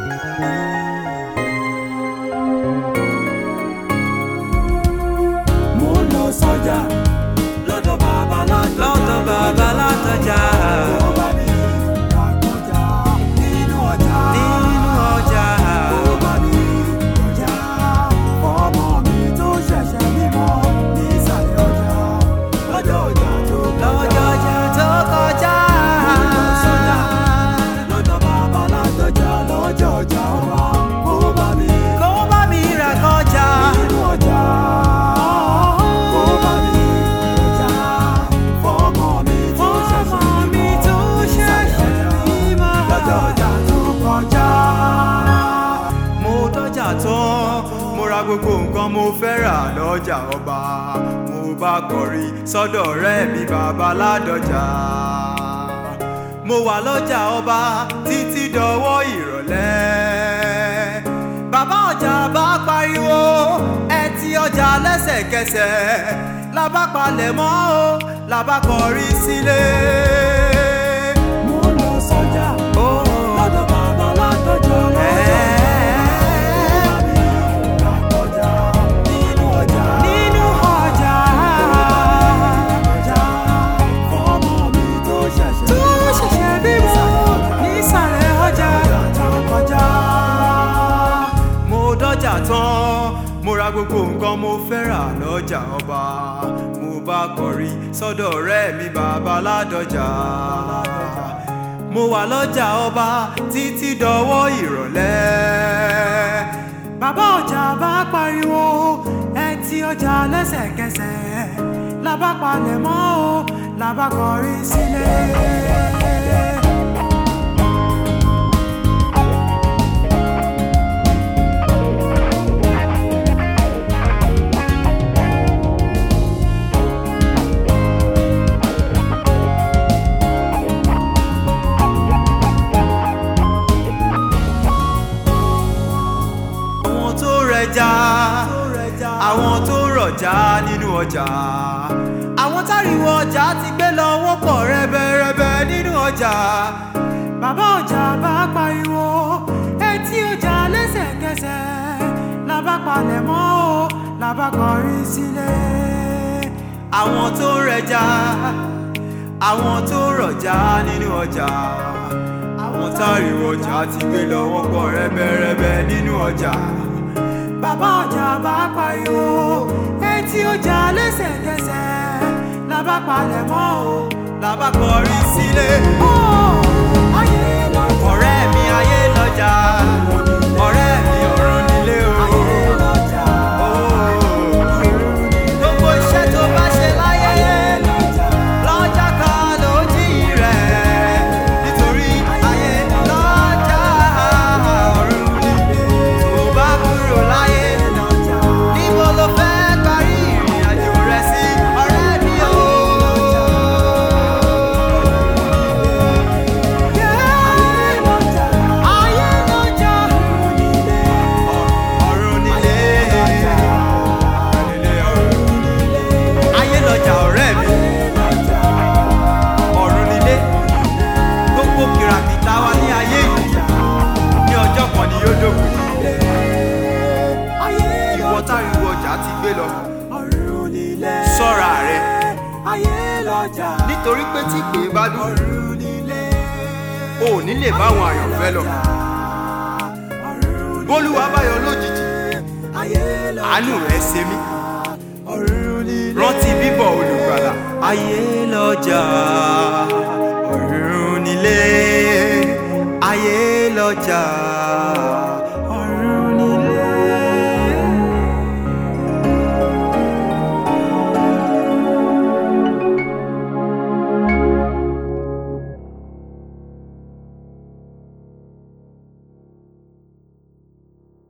mo lọ sọ́jà lọ́dọ̀ bàbá látọjà. Kó bá mi ràkọjá nínú ọjà. Kó bá mi ràkọjá ọmọ mi tó ṣẹ̀ṣẹ̀ bímọ nísàlẹ̀ ọjà. Lọ́jọ́ ọjà tó kọjá. Mo lọ sọ́jà lọ́dọ̀ bàbá látọjà. Lọ́jọ́ ọjà wa kó bá mi ràkọjá nínú ọjà. Mo ra gbogbo nǹkan mo fẹ́ rà lọ́jà ọba. Mo bá kọrí sọ́dọ̀ ọ̀rẹ́ mi bàbá ládọjà. Mo wà lọ́jà ọba títí dọwọ́ ìrọ̀lẹ́. Bàbá ọjà bá pariwo ẹ ti ọjà lẹ́sẹ̀kẹsẹ̀. La bá palẹ̀ mọ́ o, la bá kọrí sílé. Mo lọ sọ́jà lọ́dọ̀ bàbá ládọjà lọ́jọ́. Mo ra gbogbo nǹkan mo fẹ́ rà lọ́jà ọba. Mo bá kọrí sọ́dọ̀ ọ̀rẹ́ mi bàbá ládọjà. Mo wà lọ́jà ọba títí dọwọ́ ìrọ̀lẹ́. Bàbá ọjà bá pariwo ẹ ti ọjà lẹ́sẹ̀kẹsẹ̀. La bá palẹ̀ mọ́ o, la bá kọrí sílé. Àwọn tó rọ̀já nínú ọjà. Àwọn táriwo ọjà ti gbé lọ wọ́pọ̀ rẹ́bẹ̀rẹ́bẹ̀ nínú ọjà. Bàbá ọjà bá pariwo etí ọjà lẹ́sẹ̀kẹsẹ̀. La bá palẹ̀ mọ́ o, la bá kọrí sílé. Àwọn tó rẹja, àwọn tó rọ̀já nínú ọjà. Àwọn táriwo ọjà ti gbé lọ wọ́pọ̀ rẹ́bẹ̀rẹ́bẹ̀ nínú ọjà. Bàbá ọjà bá pariwo etí ọjà lẹ́sẹ̀kẹsẹ̀. La bá palẹ̀ mọ́ o, la bá kọrí sílé. Ọ̀rẹ́ mi ayé lọ́jà, ọ̀rẹ́ mi ọ̀run nílé o. Gbogbo iṣẹ́ tó bá ṣe láyé lọ́jà kan ló jí rẹ̀. Nítorí ayé lọ́jà ọ̀run nílé. Mo bá kúrò láyé. Níbo ló fẹ́ parí ìrìn àjò rẹ̀ sí ọ̀rẹ́ mi o? Ayé lọ́jà ọ̀run nílé. Ayé lọ́jà ọ̀rẹ́ mi ọ̀run nílé. Gbogbo kìràkìtà wa ní ayé yìí ní ọjọ́ kan ni yóò dókun. Ìwọ táriwo ọjà ti gbé lọ, ṣọ́ra rẹ. Nítorí pé tí ìpè bá dùn, o ò ní lè báwọn àyànfẹ́ lọ. Bólúwa bá yọ lójijì, àánú rẹ̀ ṣe mí. Rántí bíbọ̀ olùgbàlà. Ayé lọ́jà ọ̀run nílé. Ayé lọ́jà.